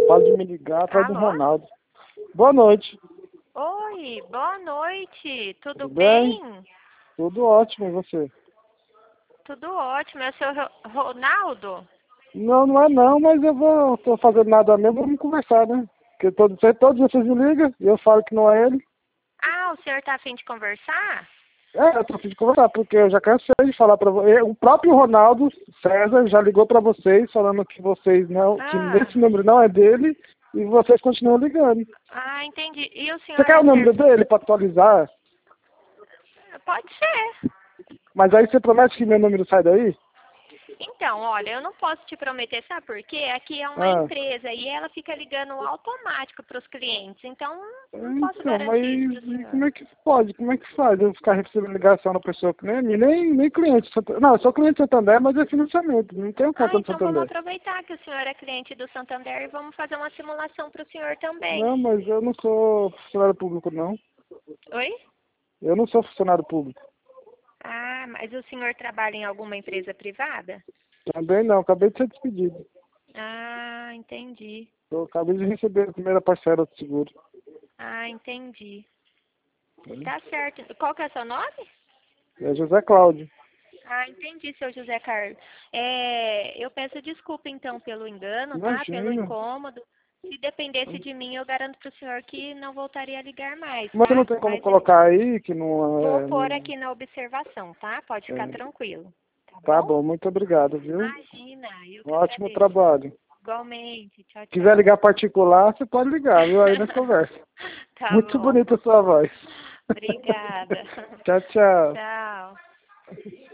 Pode me ligar atrás do Alô? Ronaldo. Boa noite. Oi, boa noite. Tudo Tudo bem? bem? Tudo ótimo, e você? Tudo ótimo. É o seu Ronaldo? Não, não é não, mas tô fazendo nada mesmo, vamos conversar, né? Porque todos vocês me ligam e eu falo que não é ele. Ah, o senhor tá a fim de conversar? Eu tô a fim de conversar, porque eu já cansei de falar pra você. O próprio Ronaldo César já ligou pra vocês, falando que vocês não, que Ah, esse número não é dele, e vocês continuam ligando. entendi. E o Você senhor quer é o número dele pra atualizar? Pode ser. Mas aí você promete que meu número sai daí? Então, olha, eu não posso te prometer, sabe por quê? Aqui é uma Ah. empresa e ela fica ligando automático para os clientes. Então, não posso Então, mas garantir isso para o e senhor. como é que pode? Como é que faz eu ficar recebendo ligação da pessoa que nem é minha? Nem cliente. Não, eu sou cliente do Santander, mas é financiamento. Não tenho conta no Então vamos Santander. aproveitar que o senhor é cliente do Santander e vamos fazer uma simulação para o senhor também. Não, mas eu não sou funcionário público, não. Oi? Eu não sou funcionário público. Ah, mas o senhor trabalha em alguma empresa privada? Também não, acabei de ser despedido. Ah, entendi. Eu acabei de receber a primeira parcela do seguro. Ah, entendi. Tá certo. Qual que é o seu nome? É José Cláudio. Ah, entendi, seu José Carlos. Eu peço desculpa então pelo engano, tá? Pelo Imagina. incômodo. Se dependesse de mim, eu garanto pro senhor que não voltaria a ligar mais, Mas você não tá? tem como Mas colocar aí que não vou é. pôr aqui na observação, tá? Pode ficar É. tranquilo. Tá Tá bom? bom, muito obrigado, viu? Imagina, eu Um que ótimo agradeço. trabalho. Igualmente. Tchau, Quiser tchau. ligar particular, você pode ligar, viu? Aí nós conversa. Tá Muito bom. bonita a sua voz. Obrigada. Tchau, tchau. Tchau.